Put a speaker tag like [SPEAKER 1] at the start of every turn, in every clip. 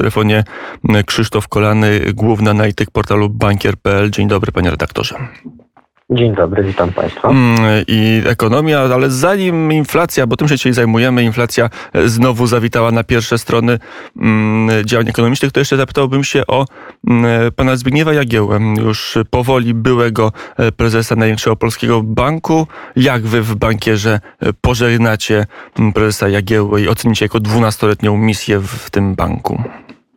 [SPEAKER 1] w telefonie Krzysztof Kolany, główny analityk portalu bankier.pl. Dzień dobry, panie redaktorze.
[SPEAKER 2] Dzień dobry, witam państwa.
[SPEAKER 1] I ekonomia, ale zanim inflacja, bo tym się dzisiaj zajmujemy, inflacja znowu zawitała na pierwsze strony działań ekonomicznych, to jeszcze zapytałbym się o pana Zbigniewa Jagiełłę, już powoli byłego prezesa największego polskiego banku. Jak wy w Bankierze pożegnacie prezesa Jagiełłę i ocenicie jako 12-letnią misję w tym banku?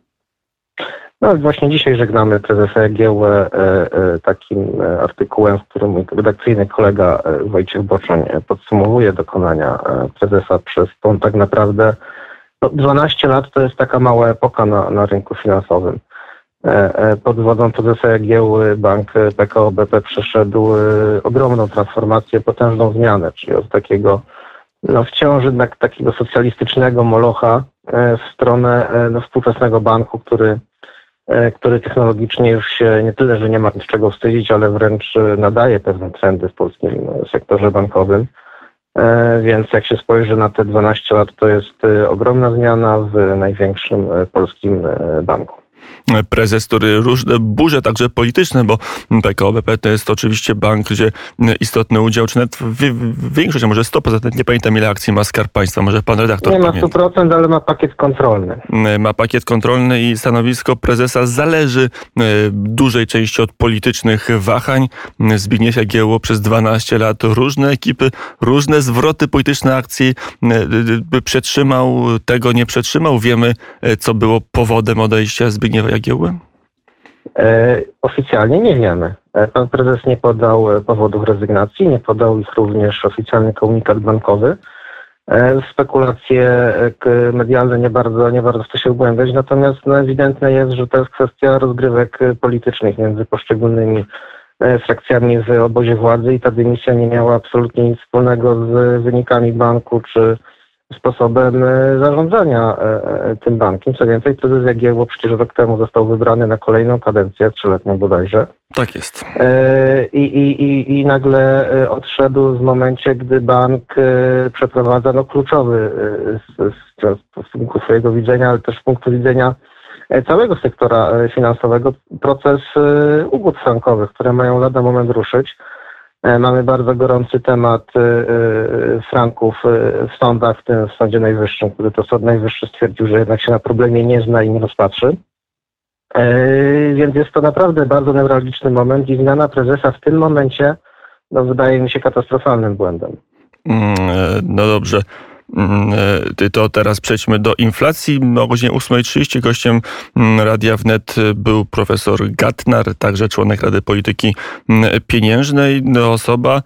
[SPEAKER 2] No właśnie dzisiaj żegnamy prezesa Jagiełłę takim artykułem, w którym mój redakcyjny kolega Wojciech Boczeń podsumowuje dokonania prezesa przez tą tak naprawdę 12 lat to jest taka mała epoka na rynku finansowym. Pod wodzą prezesa Jagiełły bank PKO BP przeszedł ogromną transformację, potężną zmianę, czyli od takiego wciąż jednak takiego socjalistycznego molocha w stronę współczesnego banku, który technologicznie już się nie tyle, że nie ma z czego wstydzić, ale wręcz nadaje pewne trendy w polskim sektorze bankowym. Więc jak się spojrzy na te 12 lat, to jest ogromna zmiana w największym polskim banku.
[SPEAKER 1] Prezes, który różne burze, także polityczne, bo PKO BP to jest oczywiście bank, gdzie istotny udział, czy nawet większość, a może 100%, nie pamiętam ile akcji ma Skarb Państwa, może pan redaktor
[SPEAKER 2] nie
[SPEAKER 1] pamięta.
[SPEAKER 2] Nie ma 100%, ale ma pakiet kontrolny.
[SPEAKER 1] Ma pakiet kontrolny i stanowisko prezesa zależy dużej części od politycznych wahań. Zbigniew Jagiełło przez 12 lat różne ekipy, różne zwroty polityczne akcji przetrzymał, tego nie przetrzymał. Wiemy, co było powodem odejścia Zbigniewa Jagiełły?
[SPEAKER 2] Oficjalnie nie wiemy. Pan prezes nie podał powodów rezygnacji, nie podał ich również oficjalny komunikat bankowy. Spekulacje medialne nie bardzo w to się wgłębiać, natomiast ewidentne jest, że to jest kwestia rozgrywek politycznych między poszczególnymi frakcjami w obozie władzy i ta dymisja nie miała absolutnie nic wspólnego z wynikami banku czy sposobem zarządzania tym bankiem. Co więcej, prezes Jagiełło przecież rok temu został wybrany na kolejną kadencję, 3-letnią bodajże.
[SPEAKER 1] Tak jest.
[SPEAKER 2] I nagle odszedł w momencie, gdy bank przeprowadza kluczowy z punktu swojego widzenia, ale też z punktu widzenia całego sektora finansowego proces ugód frankowych, które mają lada moment ruszyć. Mamy bardzo gorący temat franków w sądach, w tym w Sądzie Najwyższym, który to Sąd Najwyższy stwierdził, że jednak się na problemie nie zna i nie rozpatrzy. Więc jest to naprawdę bardzo newralgiczny moment i zmiana prezesa w tym momencie wydaje mi się katastrofalnym błędem.
[SPEAKER 1] No dobrze. To teraz przejdźmy do inflacji. O godzinie 8:30 gościem Radia Wnet był profesor Gattnar, także członek Rady Polityki Pieniężnej. Osoba,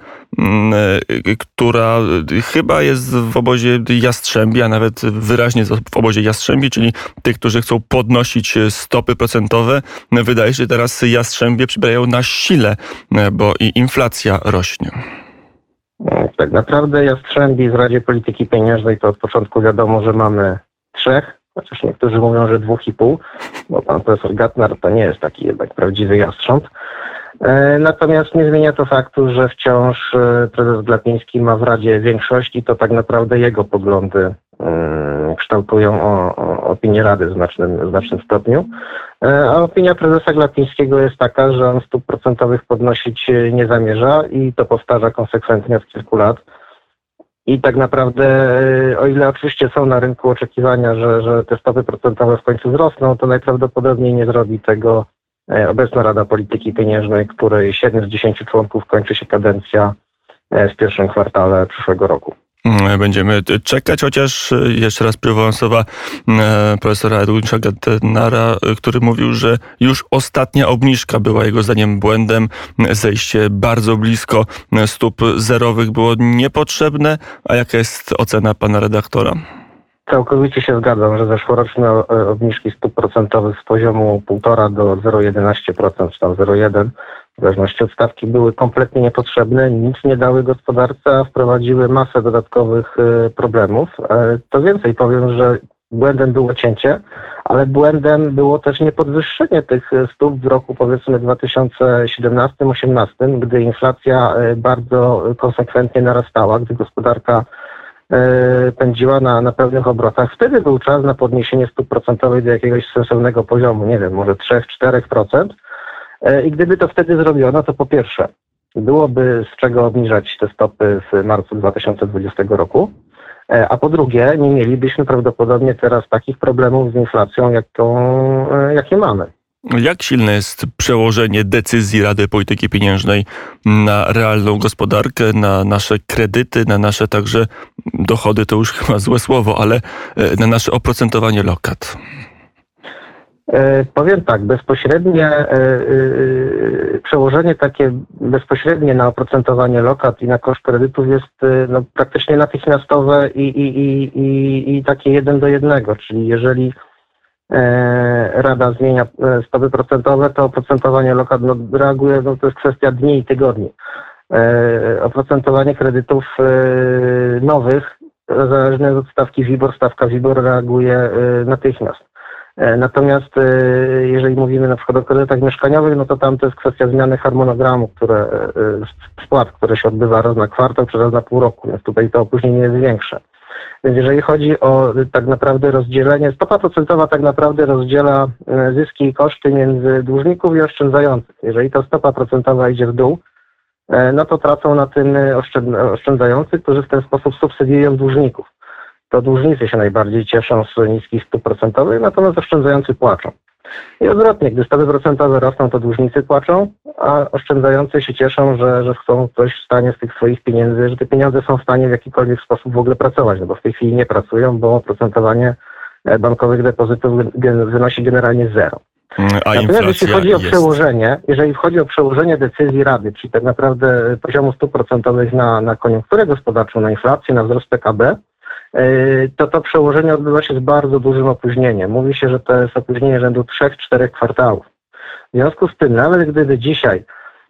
[SPEAKER 1] która chyba jest w obozie Jastrzębi, a nawet wyraźnie w obozie Jastrzębi, czyli tych, którzy chcą podnosić stopy procentowe. Wydaje się, że teraz Jastrzębie przybierają na sile, bo i inflacja rośnie.
[SPEAKER 2] Tak naprawdę Jastrzębi w Radzie Polityki Pieniężnej to od początku wiadomo, że mamy 3, chociaż niektórzy mówią, że 2,5, bo pan profesor Gattnar to nie jest taki jednak prawdziwy jastrząb. Natomiast nie zmienia to faktu, że wciąż prezes Glapiński ma w Radzie większość i to tak naprawdę jego poglądy kształtują opinię Rady w znacznym stopniu. A opinia prezesa Glapińskiego jest taka, że on stóp procentowych podnosić nie zamierza i to powtarza konsekwentnie od kilku lat. I tak naprawdę, o ile oczywiście są na rynku oczekiwania, że te stopy procentowe w końcu wzrosną, to najprawdopodobniej nie zrobi tego obecna Rada Polityki Pieniężnej, której 7 z 10 członków kończy się kadencja w pierwszym kwartale przyszłego roku.
[SPEAKER 1] Będziemy czekać, chociaż jeszcze raz przywołam słowa profesora Edwina Gattnara, który mówił, że już ostatnia obniżka była jego zdaniem błędem. Zejście bardzo blisko stóp zerowych było niepotrzebne. A jaka jest ocena pana redaktora?
[SPEAKER 2] Całkowicie się zgadzam, że zeszłoroczne obniżki stóp procentowych z poziomu 1,5 do 0,11%, czy tam 0,1%, w zależności od stawki, były kompletnie niepotrzebne, nic nie dały gospodarce, a wprowadziły masę dodatkowych problemów. To więcej powiem, że błędem było cięcie, ale błędem było też niepodwyższenie tych stóp w roku powiedzmy 2017-2018, gdy inflacja bardzo konsekwentnie narastała, gdy gospodarka pędziła na pełnych obrotach. Wtedy był czas na podniesienie stóp procentowych do jakiegoś sensownego poziomu, nie wiem, może 3-4%. I gdyby to wtedy zrobiono, to po pierwsze byłoby z czego obniżać te stopy w marcu 2020 roku, a po drugie nie mielibyśmy prawdopodobnie teraz takich problemów z inflacją, jakie mamy.
[SPEAKER 1] Jak silne jest przełożenie decyzji Rady Polityki Pieniężnej na realną gospodarkę, na nasze kredyty, na nasze także dochody, to już chyba złe słowo, ale na nasze oprocentowanie lokat?
[SPEAKER 2] Powiem tak, przełożenie takie bezpośrednie na oprocentowanie lokat i na koszt kredytów jest praktycznie natychmiastowe i takie 1 do 1, czyli jeżeli Rada zmienia stopy procentowe, to oprocentowanie lokat reaguje, to jest kwestia dni i tygodni. Oprocentowanie kredytów nowych, zależne od stawki WIBOR, stawka WIBOR reaguje natychmiast. Natomiast jeżeli mówimy na przykład o kredytach mieszkaniowych, no to tam to jest kwestia zmiany harmonogramu, spłat, które się odbywa raz na kwartał czy raz na pół roku, więc tutaj to opóźnienie jest większe. Więc jeżeli chodzi o tak naprawdę rozdzielenie, stopa procentowa tak naprawdę rozdziela zyski i koszty między dłużników i oszczędzających. Jeżeli ta stopa procentowa idzie w dół, no to tracą na tym oszczędzający, którzy w ten sposób subsydiują dłużników. To dłużnicy się najbardziej cieszą z niskich stóp procentowych, natomiast oszczędzający płaczą. I odwrotnie, gdy stopy procentowe rosną, to dłużnicy płaczą, a oszczędzający się cieszą, że chcą coś w stanie z tych swoich pieniędzy, że te pieniądze są w stanie w jakikolwiek sposób w ogóle pracować, no bo w tej chwili nie pracują, bo oprocentowanie bankowych depozytów wynosi generalnie 0. Natomiast jeżeli chodzi o przełożenie decyzji Rady, czyli tak naprawdę poziomu stóp procentowych na koniunkturę gospodarczą, na inflację, na wzrost PKB, to przełożenie odbywa się z bardzo dużym opóźnieniem. Mówi się, że to jest opóźnienie rzędu 3-4 kwartałów. W związku z tym, nawet gdyby dzisiaj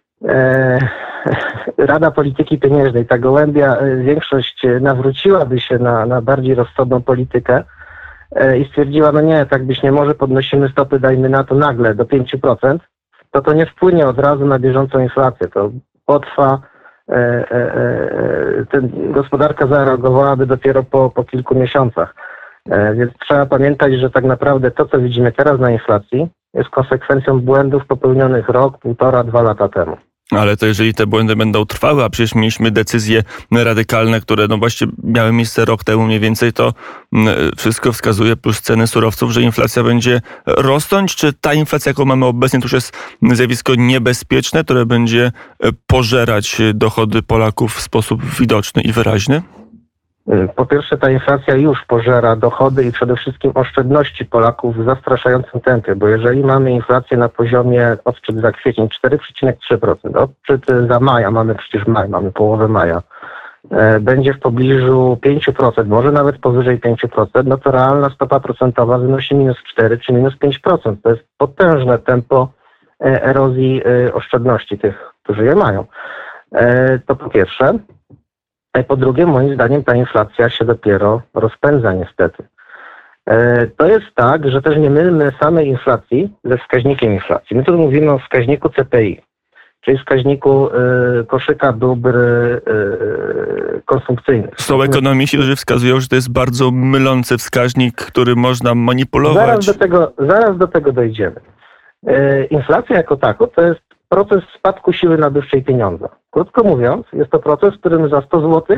[SPEAKER 2] Rada Polityki Pieniężnej, ta gołębia większość nawróciłaby się na bardziej rozsądną politykę i stwierdziła, no nie, tak być nie może, podnosimy stopy, dajmy na to nagle do 5%, to nie wpłynie od razu na bieżącą inflację. To potrwa, gospodarka zareagowałaby dopiero po kilku miesiącach. Więc trzeba pamiętać, że tak naprawdę to, co widzimy teraz na inflacji, jest konsekwencją błędów popełnionych rok, 1,5, 2 lata temu.
[SPEAKER 1] Ale to jeżeli te błędy będą trwały, a przecież mieliśmy decyzje radykalne, które właśnie miały miejsce rok temu mniej więcej, to wszystko wskazuje, plus ceny surowców, że inflacja będzie rosnąć. Czy ta inflacja, jaką mamy obecnie, to już jest zjawisko niebezpieczne, które będzie pożerać dochody Polaków w sposób widoczny i wyraźny?
[SPEAKER 2] Po pierwsze, ta inflacja już pożera dochody i przede wszystkim oszczędności Polaków w zastraszającym tempie, bo jeżeli mamy inflację na poziomie odczyt za kwiecień 4,3%, odczyt za maja, mamy przecież maj, mamy połowę maja, będzie w pobliżu 5%, może nawet powyżej 5%, no to realna stopa procentowa wynosi -4 czy -5%. To jest potężne tempo erozji oszczędności tych, którzy je mają. To po pierwsze. Po drugie, moim zdaniem ta inflacja się dopiero rozpędza niestety. To jest tak, że też nie mylmy samej inflacji ze wskaźnikiem inflacji. My tu mówimy o wskaźniku CPI, czyli wskaźniku koszyka dóbr konsumpcyjnych.
[SPEAKER 1] Są ekonomiści, którzy wskazują, że to jest bardzo mylący wskaźnik, który można manipulować.
[SPEAKER 2] Zaraz do tego dojdziemy. Inflacja jako tako to jest proces spadku siły nabywczej pieniądza. Krótko mówiąc, jest to proces, w którym za 100 zł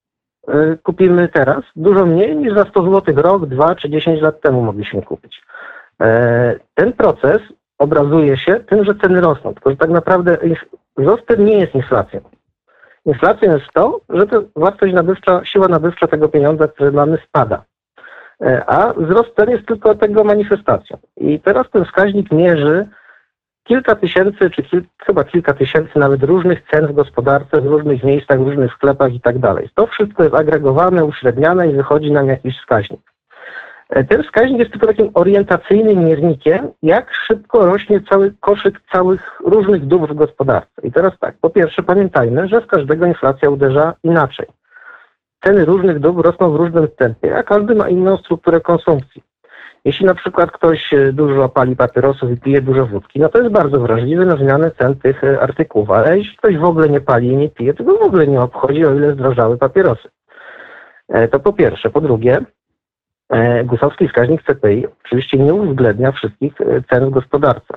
[SPEAKER 2] kupimy teraz dużo mniej niż za 100 zł rok, 2 czy 10 lat temu mogliśmy kupić. Ten proces obrazuje się tym, że ceny rosną. Tylko, że tak naprawdę wzrost ten nie jest inflacją. Inflacją jest to, że to wartość nabywcza, siła nabywcza tego pieniądza, który mamy, spada. A wzrost cen jest tylko tego manifestacją. I teraz ten wskaźnik mierzy kilka tysięcy, czy chyba kilka tysięcy nawet różnych cen w gospodarce, w różnych miejscach, w różnych sklepach i tak dalej. To wszystko jest agregowane, uśredniane i wychodzi nam jakiś wskaźnik. Ten wskaźnik jest tylko takim orientacyjnym miernikiem, jak szybko rośnie cały koszyk całych różnych dóbr w gospodarce. I teraz tak, po pierwsze pamiętajmy, że w każdego inflacja uderza inaczej. Ceny różnych dóbr rosną w różnym tempie, a każdy ma inną strukturę konsumpcji. Jeśli na przykład ktoś dużo pali papierosów i pije dużo wódki, no to jest bardzo wrażliwy na zmianę cen tych artykułów. Ale jeśli ktoś w ogóle nie pali i nie pije, to go w ogóle nie obchodzi, o ile zdrożały papierosy. To po pierwsze. Po drugie, gusowski wskaźnik CPI oczywiście nie uwzględnia wszystkich cen w gospodarce.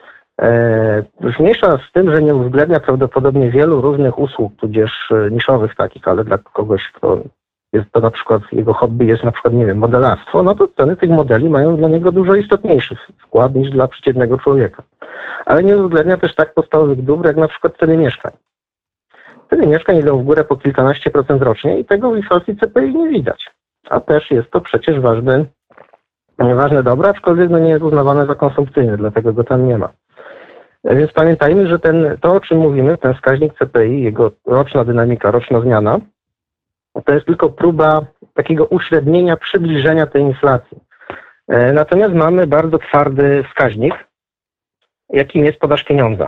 [SPEAKER 2] Już mniejsza z tym, że nie uwzględnia prawdopodobnie wielu różnych usług, tudzież niszowych takich, ale dla kogoś, kto jest to na przykład, jego hobby jest na przykład, nie wiem, modelarstwo, no to ceny tych modeli mają dla niego dużo istotniejszy wkład niż dla przeciętnego człowieka. Ale nie uwzględnia też tak podstawowych dóbr, jak na przykład ceny mieszkań. Ceny mieszkań idą w górę po kilkanaście procent rocznie i tego w inflacji CPI nie widać. A też jest to przecież ważne dobro, aczkolwiek nie jest uznawane za konsumpcyjne, dlatego go tam nie ma. Więc pamiętajmy, że to, o czym mówimy, ten wskaźnik CPI, jego roczna dynamika, roczna zmiana, to jest tylko próba takiego uśrednienia, przybliżenia tej inflacji. Natomiast mamy bardzo twardy wskaźnik, jakim jest podaż pieniądza.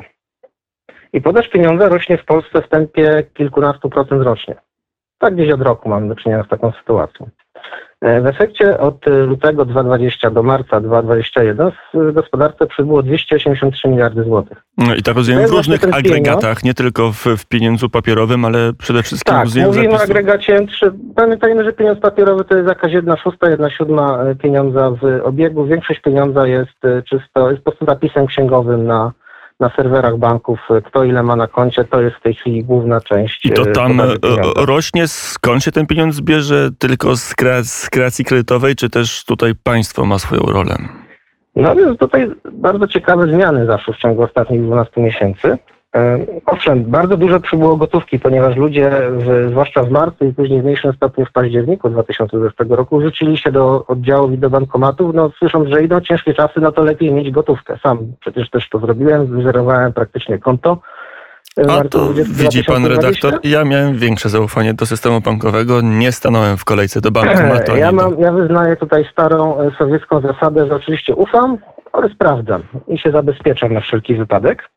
[SPEAKER 2] I podaż pieniądza rośnie w Polsce w tempie kilkunastu procent rocznie. Tak gdzieś od roku mamy do czynienia z taką sytuacją. W efekcie od lutego 2020 do marca 2021 w gospodarce przybyło 283 miliardy złotych.
[SPEAKER 1] No i tak rozumiem w różnych agregatach, nie tylko w pieniądzu papierowym, ale przede wszystkim
[SPEAKER 2] tak, mówimy o agregacie. Pamiętajmy, że pieniądz papierowy to jest jakaś 1/6, 1/7 pieniądza w obiegu. Większość pieniądza jest czysto, jest po prostu zapisem księgowym na serwerach banków, kto ile ma na koncie, to jest w tej chwili główna część.
[SPEAKER 1] I to tam rośnie, skąd się ten pieniądz bierze? Tylko z kreacji kredytowej, czy też tutaj państwo ma swoją rolę?
[SPEAKER 2] No więc tutaj bardzo ciekawe zmiany zaszły w ciągu ostatnich 12 miesięcy. Owszem, bardzo dużo przybyło gotówki, ponieważ ludzie, zwłaszcza w marcu i później w mniejszym stopniu w październiku 2020 roku, rzucili się do oddziałów i do bankomatów, no słysząc, że idą ciężkie czasy, no to lepiej mieć gotówkę. Sam przecież też to zrobiłem, wyzerowałem praktycznie konto.
[SPEAKER 1] A to widzi pan redaktor, ja miałem większe zaufanie do systemu bankowego, nie stanąłem w kolejce do bankomatu.
[SPEAKER 2] Ja wyznaję tutaj starą sowiecką zasadę, że oczywiście ufam, ale sprawdzam i się zabezpieczam na wszelki wypadek.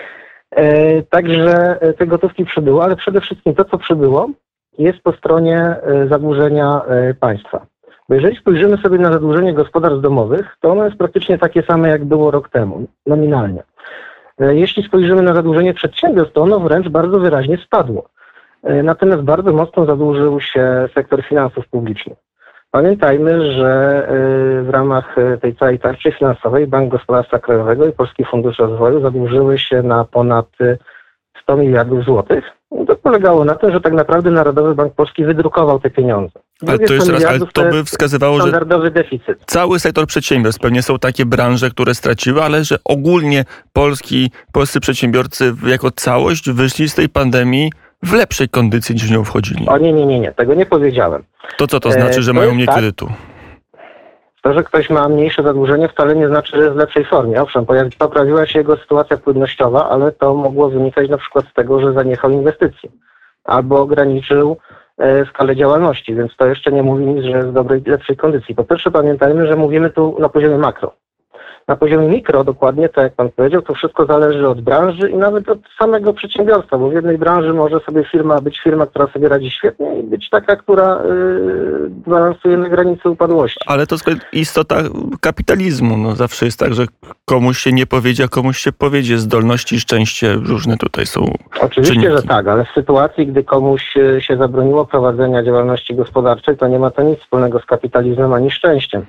[SPEAKER 2] Także te gotówki przybyło, ale przede wszystkim to, co przybyło, jest po stronie zadłużenia państwa. Bo jeżeli spojrzymy sobie na zadłużenie gospodarstw domowych, to ono jest praktycznie takie same, jak było rok temu, nominalnie. Jeśli spojrzymy na zadłużenie przedsiębiorstw, to ono wręcz bardzo wyraźnie spadło. Natomiast bardzo mocno zadłużył się sektor finansów publicznych. Pamiętajmy, że w ramach tej całej tarczy finansowej Bank Gospodarstwa Krajowego i Polski Fundusz Rozwoju zadłużyły się na ponad 100 miliardów złotych. To polegało na tym, że tak naprawdę Narodowy Bank Polski wydrukował te pieniądze.
[SPEAKER 1] Ale to by wskazywało, że
[SPEAKER 2] standardowy deficyt.
[SPEAKER 1] Cały sektor przedsiębiorstw, pewnie są takie branże, które straciły, ale że ogólnie polscy przedsiębiorcy jako całość wyszli z tej pandemii w lepszej kondycji niż w nią wchodzili.
[SPEAKER 2] O nie, tego nie powiedziałem.
[SPEAKER 1] To co to znaczy, że mają mniej kredytu?
[SPEAKER 2] To, że ktoś ma mniejsze zadłużenie, wcale nie znaczy, że jest w lepszej formie. Owszem, poprawiła się jego sytuacja płynnościowa, ale to mogło wynikać na przykład z tego, że zaniechał inwestycji albo ograniczył skalę działalności, więc to jeszcze nie mówi nic, że jest w lepszej kondycji. Po pierwsze pamiętajmy, że mówimy tu na poziomie makro. Na poziomie mikro dokładnie, tak jak pan powiedział, to wszystko zależy od branży i nawet od samego przedsiębiorstwa, bo w jednej branży może sobie być firma, która sobie radzi świetnie i być taka, która balansuje na granicy upadłości.
[SPEAKER 1] Ale to jest istota kapitalizmu. No, zawsze jest tak, że komuś się nie powiedzie, a komuś się powiedzie. Zdolności i szczęście różne tutaj są.
[SPEAKER 2] Oczywiście,
[SPEAKER 1] czynniki.
[SPEAKER 2] że tak, ale w sytuacji, gdy komuś się zabroniło prowadzenia działalności gospodarczej, to nie ma to nic wspólnego z kapitalizmem ani szczęściem.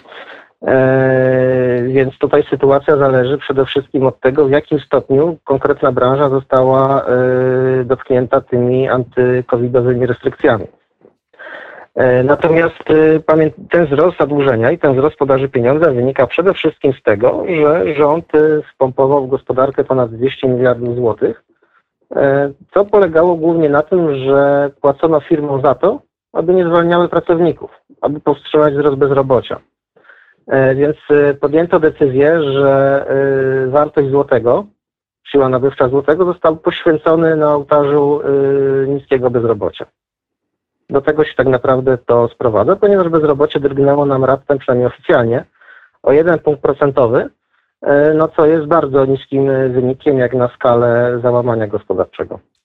[SPEAKER 2] Więc tutaj sytuacja zależy przede wszystkim od tego, w jakim stopniu konkretna branża została dotknięta tymi antykowidowymi restrykcjami. Natomiast ten wzrost zadłużenia i ten wzrost podaży pieniądza wynika przede wszystkim z tego, że rząd wpompował w gospodarkę ponad 200 miliardów złotych, co polegało głównie na tym, że płacono firmom za to, aby nie zwalniały pracowników, aby powstrzymać wzrost bezrobocia. Więc podjęto decyzję, że wartość złotego, siła nabywcza złotego został poświęcony na ołtarzu niskiego bezrobocia. Do tego się tak naprawdę to sprowadza, ponieważ bezrobocie drgnęło nam raptem, przynajmniej oficjalnie, o 1 punkt procentowy, no co jest bardzo niskim wynikiem jak na skalę załamania gospodarczego.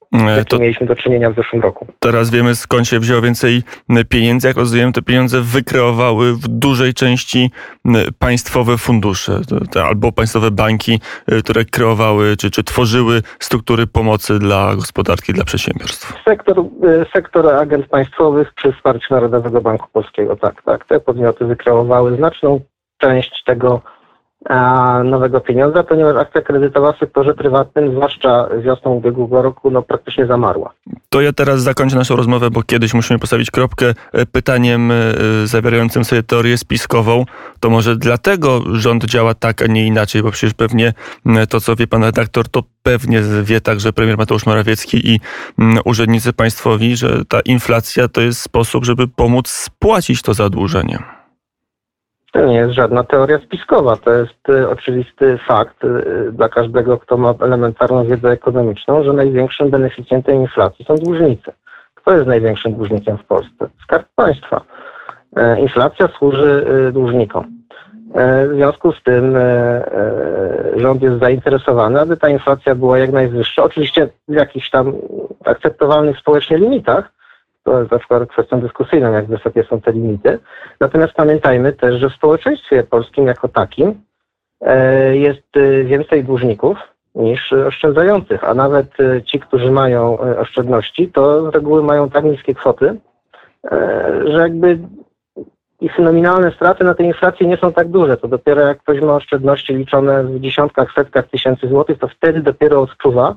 [SPEAKER 2] z jakim mieliśmy do czynienia w zeszłym roku.
[SPEAKER 1] Teraz wiemy, skąd się wzięło więcej pieniędzy. Jak rozumiem, te pieniądze wykreowały w dużej części państwowe fundusze albo państwowe banki, które kreowały czy tworzyły struktury pomocy dla gospodarki, dla przedsiębiorstw.
[SPEAKER 2] Sektor agent państwowych przy wsparciu Narodowego Banku Polskiego. Tak. Te podmioty wykreowały znaczną część tego nowego pieniądza, ponieważ akcja kredytowa w sektorze prywatnym, zwłaszcza wiosną ubiegłego roku, praktycznie zamarła.
[SPEAKER 1] To ja teraz zakończę naszą rozmowę, bo kiedyś musimy postawić kropkę pytaniem zawierającym sobie teorię spiskową. To może dlatego rząd działa tak, a nie inaczej, bo przecież pewnie to, co wie pan redaktor, to pewnie wie także premier Mateusz Morawiecki i urzędnicy państwowi, że ta inflacja to jest sposób, żeby pomóc spłacić to zadłużenie.
[SPEAKER 2] To nie jest żadna teoria spiskowa, to jest oczywisty fakt dla każdego, kto ma elementarną wiedzę ekonomiczną, że największym beneficjentem inflacji są dłużnicy. Kto jest największym dłużnikiem w Polsce? Skarb Państwa. Inflacja służy dłużnikom. W związku z tym rząd jest zainteresowany, aby ta inflacja była jak najwyższa. Oczywiście w jakichś tam akceptowalnych społecznie limitach. To jest na przykład kwestią dyskusyjną, jak wysokie są te limity. Natomiast pamiętajmy też, że w społeczeństwie polskim jako takim jest więcej dłużników niż oszczędzających, a nawet ci, którzy mają oszczędności, to z reguły mają tak niskie kwoty, że jakby ich nominalne straty na tej inflacji nie są tak duże. To dopiero jak ktoś ma oszczędności liczone w dziesiątkach, setkach tysięcy złotych, to wtedy dopiero odczuwa,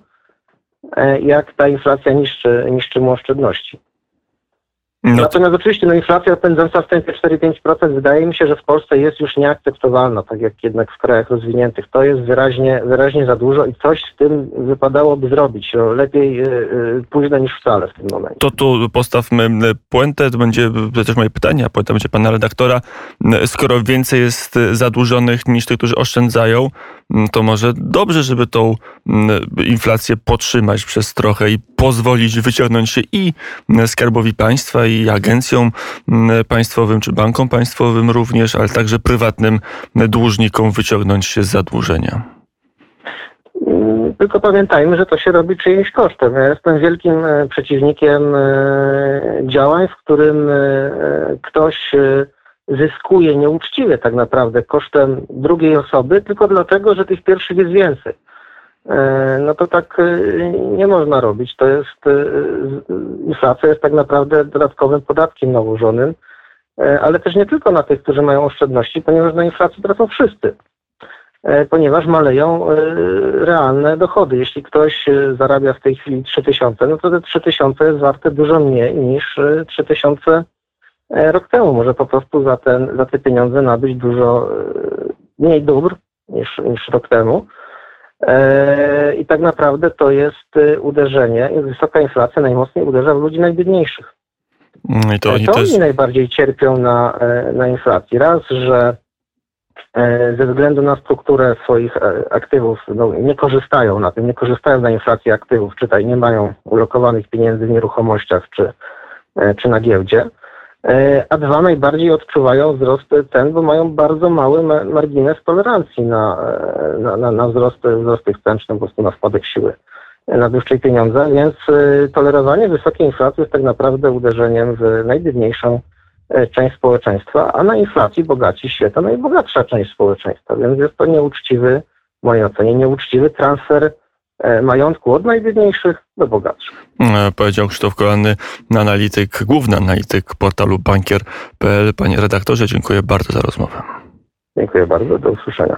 [SPEAKER 2] jak ta inflacja niszczy mu oszczędności. Natomiast oczywiście inflacja pędząca w tempie 4-5% wydaje mi się, że w Polsce jest już nieakceptowalna, tak jak jednak w krajach rozwiniętych. To jest wyraźnie za dużo i coś z tym wypadałoby zrobić. Lepiej późno niż wcale w tym momencie.
[SPEAKER 1] To tu postawmy puentę, to będzie też moje pytanie, a puenta będzie pana redaktora. Skoro więcej jest zadłużonych niż tych, którzy oszczędzają, to może dobrze, żeby tą inflację podtrzymać przez trochę i pozwolić wyciągnąć się i Skarbowi Państwa, i agencjom państwowym, czy bankom państwowym również, ale także prywatnym dłużnikom wyciągnąć się z zadłużenia.
[SPEAKER 2] Tylko pamiętajmy, że to się robi czyimś kosztem. Ja jestem wielkim przeciwnikiem działań, w którym ktoś zyskuje nieuczciwie tak naprawdę kosztem drugiej osoby, tylko dlatego, że tych pierwszych jest więcej. No to tak nie można robić. To jest, inflacja jest tak naprawdę dodatkowym podatkiem nałożonym, ale też nie tylko na tych, którzy mają oszczędności, ponieważ na inflacji tracą wszyscy, ponieważ maleją realne dochody. Jeśli ktoś zarabia w tej chwili 3000, no to te 3000 jest warte dużo mniej niż 3000 rok temu. Może po prostu za te pieniądze nabyć dużo mniej dóbr niż rok temu. I tak naprawdę to jest uderzenie. Wysoka inflacja najmocniej uderza w ludzi najbiedniejszych. To oni najbardziej cierpią na inflacji. Raz, że ze względu na strukturę swoich aktywów nie korzystają na inflacji aktywów, czytaj, nie mają ulokowanych pieniędzy w nieruchomościach czy na giełdzie. A dwa, najbardziej odczuwają wzrost cen, bo mają bardzo mały margines tolerancji na wzrost tych cen, czy po prostu na spadek siły nabywczej pieniądza, więc tolerowanie wysokiej inflacji jest tak naprawdę uderzeniem w najbiedniejszą część społeczeństwa, a na inflacji bogaci się ta najbogatsza część społeczeństwa, więc jest to nieuczciwy, w mojej ocenie, nieuczciwy transfer majątku od najbiedniejszych do bogatszych.
[SPEAKER 1] Powiedział Krzysztof Kolanny, główny analityk portalu bankier.pl. Panie redaktorze, dziękuję bardzo za rozmowę.
[SPEAKER 2] Dziękuję bardzo, do usłyszenia.